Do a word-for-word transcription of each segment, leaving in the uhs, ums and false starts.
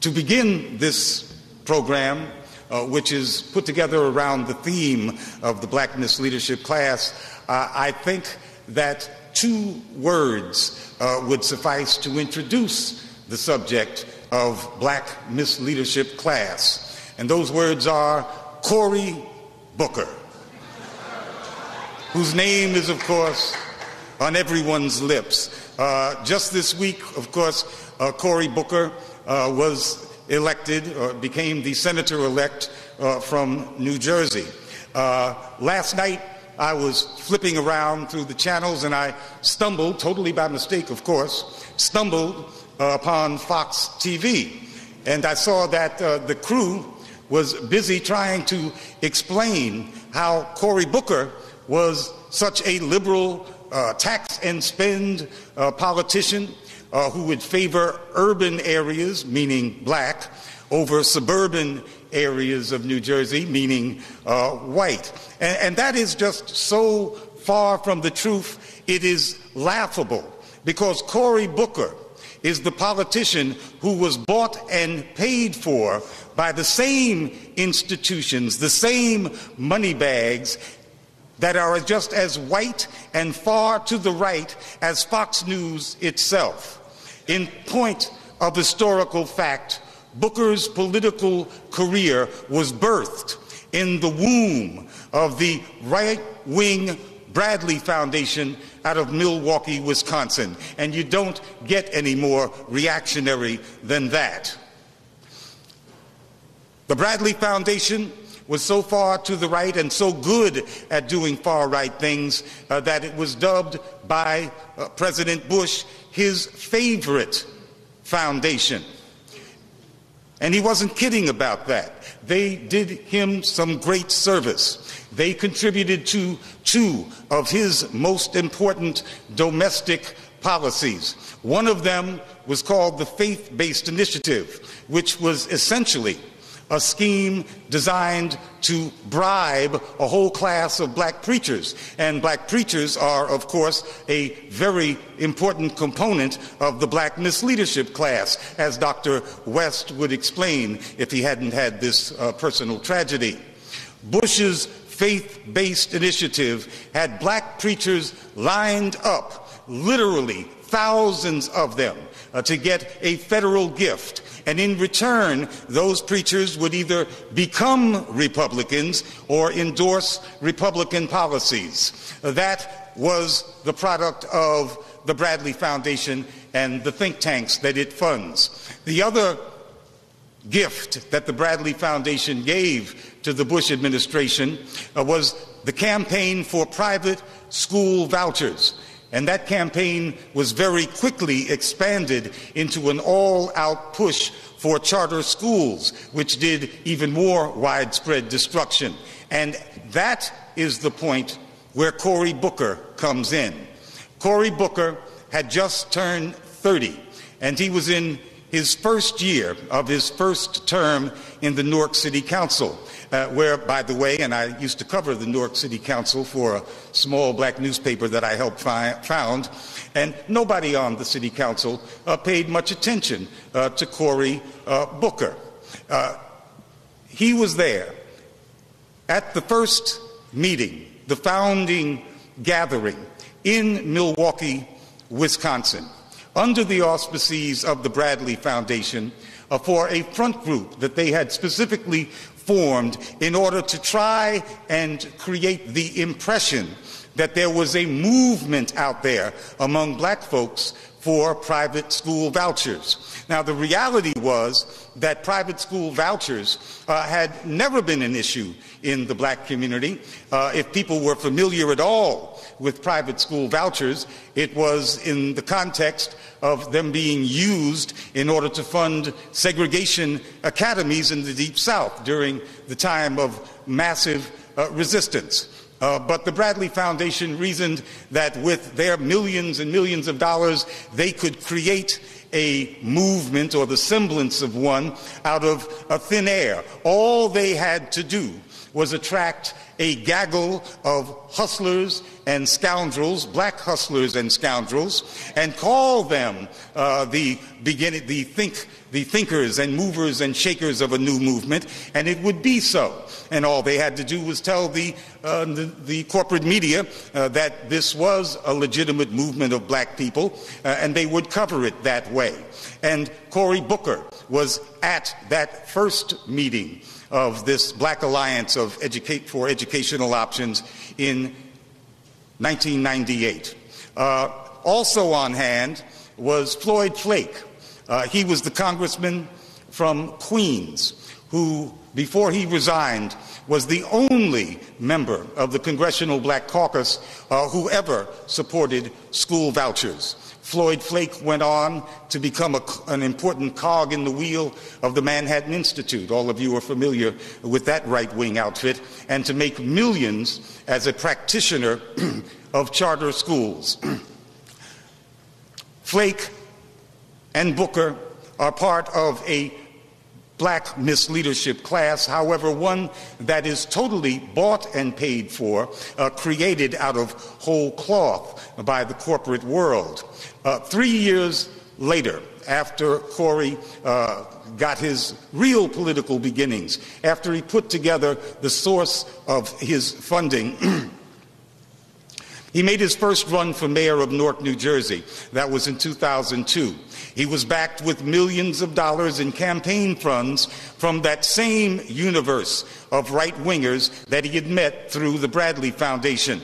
To begin this program, uh, which is put together around the theme of the Black Miss Leadership class, uh, I think that two words uh, would suffice to introduce the subject of Black Miss Leadership class. And those words are Cory Booker, whose name is, of course, on everyone's lips. Uh, just this week, of course, uh, Cory Booker uh, was elected, or became the senator-elect uh, from New Jersey. Uh, last night, I was flipping around through the channels and I stumbled, totally by mistake, of course, stumbled uh, upon Fox T V. And I saw that uh, the crew was busy trying to explain how Cory Booker was such a liberal uh, tax and spend uh, politician uh, who would favor urban areas, meaning black, over suburban areas of New Jersey, meaning uh, white. And, and that is just so far from the truth, it is laughable, because Cory Booker is the politician who was bought and paid for by the same institutions, the same money bags that are just as white and far to the right as Fox News itself. In point of historical fact, Booker's political career was birthed in the womb of the right-wing Bradley Foundation out of Milwaukee, Wisconsin. And you don't get any more reactionary than that. The Bradley Foundation was so far to the right and so good at doing far-right things uh, that it was dubbed by uh, President Bush his favorite foundation. And he wasn't kidding about that. They did him some great service. They contributed to two of his most important domestic policies. One of them was called the Faith-Based Initiative, which was essentially a scheme designed to bribe a whole class of black preachers. And black preachers are, of course, a very important component of the Black Miss Leadership class, as Doctor West would explain if he hadn't had this uh, personal tragedy. Bush's faith-based initiative had black preachers lined up, literally thousands of them, uh, to get a federal gift. And in return, those preachers would either become Republicans or endorse Republican policies. That was the product of the Bradley Foundation and the think tanks that it funds. The other gift that the Bradley Foundation gave to the Bush administration uh, was the campaign for private school vouchers. And that campaign was very quickly expanded into an all-out push for charter schools, which did even more widespread destruction. And that is the point where Cory Booker comes in. Cory Booker had just turned thirty, and he was in his first year of his first term in the Newark City Council, uh, where, by the way, and I used to cover the Newark City Council for a small black newspaper that I helped fi- found, and nobody on the City Council uh, paid much attention uh, to Cory uh, Booker. Uh, he was there at the first meeting, the founding gathering in Milwaukee, Wisconsin, under the auspices of the Bradley Foundation, uh, for a front group that they had specifically formed in order to try and create the impression that there was a movement out there among black folks for private school vouchers. Now, the reality was that private school vouchers uh, had never been an issue in the black community. Uh, if people were familiar at all with private school vouchers, it was in the context of them being used in order to fund segregation academies in the Deep South during the time of massive uh, resistance. Uh, but the Bradley Foundation reasoned that with their millions and millions of dollars, they could create a movement or the semblance of one out of uh, thin air. All they had to do was attract a gaggle of hustlers and scoundrels, black hustlers and scoundrels, and call them uh, the beginning, the think, the thinkers and movers and shakers of a new movement, and it would be so. And all they had to do was tell the uh, the, the corporate media uh, that this was a legitimate movement of black people, uh, and they would cover it that way. And Cory Booker was at that first meeting of this Black Alliance of Educate for Educational Options in nineteen ninety-eight. Uh, also on hand was Floyd Flake. Uh, he was the congressman from Queens who, before he resigned, was the only member of the Congressional Black Caucus uh, who ever supported school vouchers. Floyd Flake went on to become a, an important cog in the wheel of the Manhattan Institute. All of you are familiar with that right-wing outfit, and to make millions as a practitioner of charter schools. Flake and Booker are part of a black misleadership class, however, one that is totally bought and paid for, uh, created out of whole cloth by the corporate world. Uh, three years later, after Cory uh, got his real political beginnings, after he put together the source of his funding, he made his first run for mayor of Newark, New Jersey. That was in two thousand two. He was backed with millions of dollars in campaign funds from that same universe of right-wingers that he had met through the Bradley Foundation.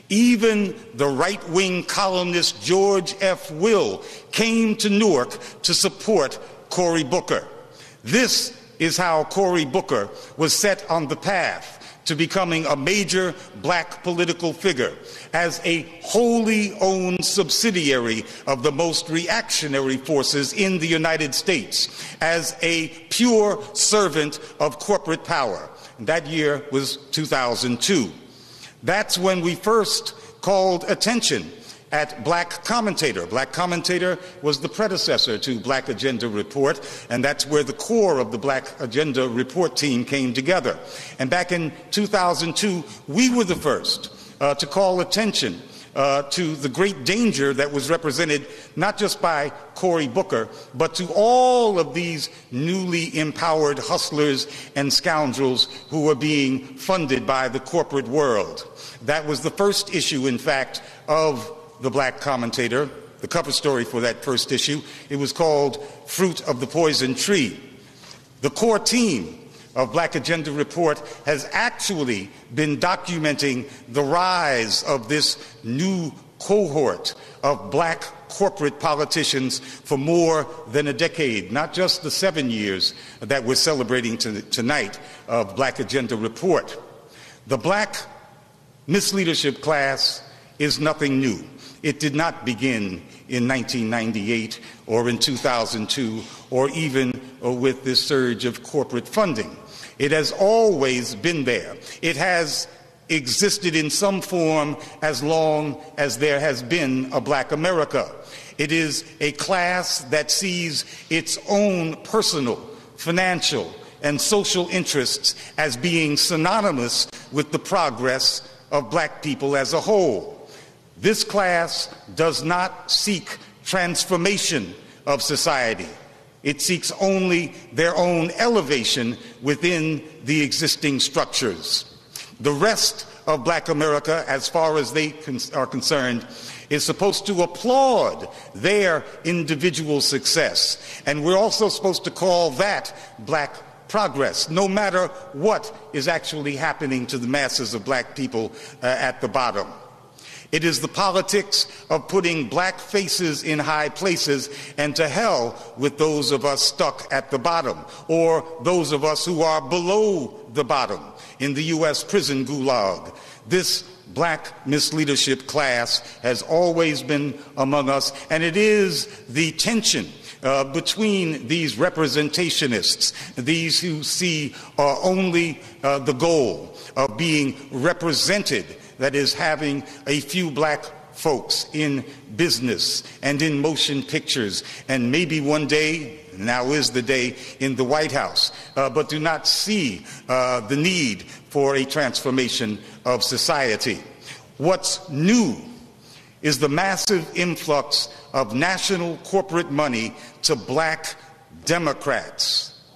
Even the right-wing columnist George F. Will came to Newark to support Cory Booker. This is how Cory Booker was set on the path to becoming a major black political figure, as a wholly owned subsidiary of the most reactionary forces in the United States, as a pure servant of corporate power. And that year was two thousand two. That's when we first called attention at Black Commentator. Black Commentator was the predecessor to Black Agenda Report, and that's where the core of the Black Agenda Report team came together. And back in two thousand two, we were the first uh, to call attention uh, to the great danger that was represented not just by Cory Booker, but to all of these newly empowered hustlers and scoundrels who were being funded by the corporate world. That was the first issue, in fact, of the Black Commentator, the cover story for that first issue. It was called Fruit of the Poison Tree. The core team of Black Agenda Report has actually been documenting the rise of this new cohort of black corporate politicians for more than a decade, not just the seven years that we're celebrating to, tonight of Black Agenda Report. The black misleadership class is nothing new. It did not begin in nineteen ninety-eight or in two thousand two or even with this surge of corporate funding. It has always been there. It has existed in some form as long as there has been a black America. It is a class that sees its own personal, financial, and social interests as being synonymous with the progress of black people as a whole. This class does not seek transformation of society. It seeks only their own elevation within the existing structures. The rest of black America, as far as they are concerned, is supposed to applaud their individual success. And we're also supposed to call that black progress, no matter what is actually happening to the masses of black people uh, at the bottom. It is the politics of putting black faces in high places, and to hell with those of us stuck at the bottom, or those of us who are below the bottom in the U S prison gulag. This black misleadership class has always been among us, and it is the tension Uh, between these representationists, these who see uh, only uh, the goal of being represented, that is, having a few black folks in business and in motion pictures, and maybe one day, Now is the day in the White House, uh, but do not see uh, the need for a transformation of society. What's new is the massive influx of national corporate money to black Democrats.